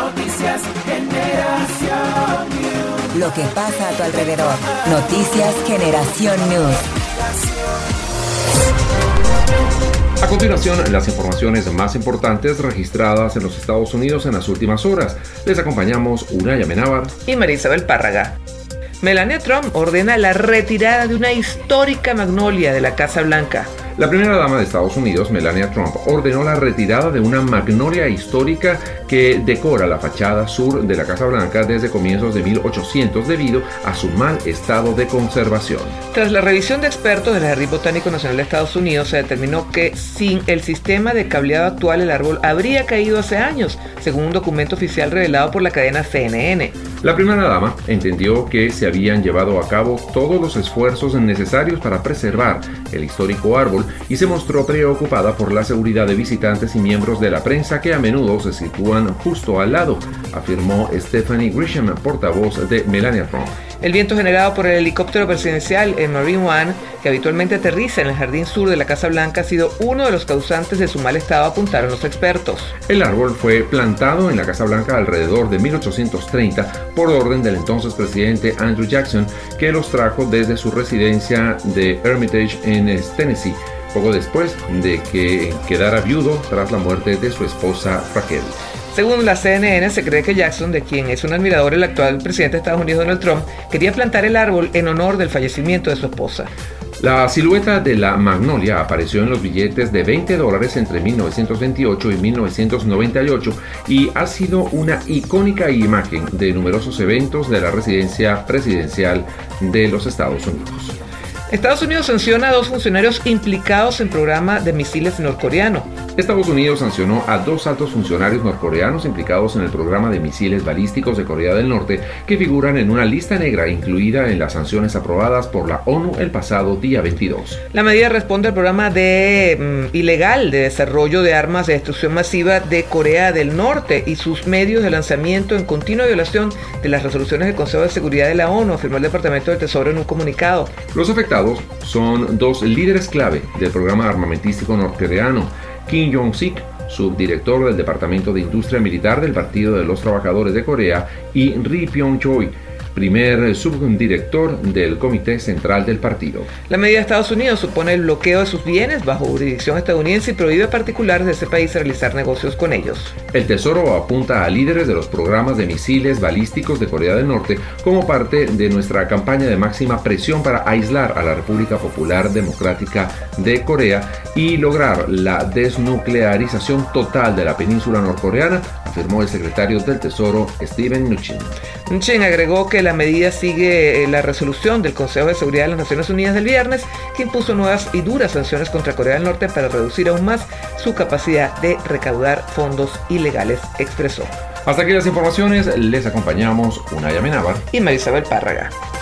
Noticias Generación News. Lo que pasa a tu alrededor. Noticias Generación News. A continuación, las informaciones más importantes registradas en los Estados Unidos en las últimas horas. Les acompañamos Unay Amenábar y María Isabel Párraga. Melania Trump ordena la retirada de una histórica magnolia de la Casa Blanca. La primera dama de Estados Unidos, Melania Trump, ordenó la retirada de una magnolia histórica que decora la fachada sur de la Casa Blanca desde comienzos de 1800 debido a su mal estado de conservación. Tras la revisión de expertos del Jardín Botánico Nacional de Estados Unidos, se determinó que sin el sistema de cableado actual el árbol habría caído hace años, según un documento oficial revelado por la cadena CNN. La primera dama entendió que se habían llevado a cabo todos los esfuerzos necesarios para preservar el histórico árbol y se mostró preocupada por la seguridad de visitantes y miembros de la prensa que a menudo se sitúan justo al lado, afirmó Stephanie Grisham, portavoz de Melania Trump. El viento generado por el helicóptero presidencial Marine One, que habitualmente aterriza en el jardín sur de la Casa Blanca, ha sido uno de los causantes de su mal estado, apuntaron los expertos. El árbol fue plantado en la Casa Blanca alrededor de 1830 por orden del entonces presidente Andrew Jackson, que los trajo desde su residencia de Hermitage en Tennessee, poco después de que quedara viudo tras la muerte de su esposa Raquel. Según la CNN, se cree que Jackson, de quien es un admirador el actual presidente de Estados Unidos Donald Trump, quería plantar el árbol en honor del fallecimiento de su esposa. La silueta de la magnolia apareció en los billetes de $20 entre 1928 y 1998 y ha sido una icónica imagen de numerosos eventos de la residencia presidencial de los Estados Unidos. Estados Unidos sanciona a 2 funcionarios implicados en programa de misiles norcoreano. Estados Unidos sancionó a 2 altos funcionarios norcoreanos implicados en el programa de misiles balísticos de Corea del Norte que figuran en una lista negra incluida en las sanciones aprobadas por la ONU el pasado día 22. La medida responde al programa ilegal de desarrollo de armas de destrucción masiva de Corea del Norte y sus medios de lanzamiento en continua violación de las resoluciones del Consejo de Seguridad de la ONU, afirmó el Departamento del Tesoro en un comunicado. Los afectados son 2 líderes clave del programa armamentístico norcoreano: Kim Jong-sik, subdirector del Departamento de Industria Militar del Partido de los Trabajadores de Corea, y Ri Pyong-chol, primer subdirector del Comité Central del partido. La medida de Estados Unidos supone el bloqueo de sus bienes bajo jurisdicción estadounidense y prohíbe a particulares de ese país realizar negocios con ellos. El Tesoro apunta a líderes de los programas de misiles balísticos de Corea del Norte como parte de nuestra campaña de máxima presión para aislar a la República Popular Democrática de Corea y lograr la desnuclearización total de la península norcoreana, afirmó el secretario del Tesoro Steven Mnuchin. Mnuchin agregó que la medida sigue la resolución del Consejo de Seguridad de las Naciones Unidas del viernes, que impuso nuevas y duras sanciones contra Corea del Norte para reducir aún más su capacidad de recaudar fondos ilegales, expresó. Hasta aquí las informaciones, les acompañamos Unay Amenábar y María Isabel Párraga.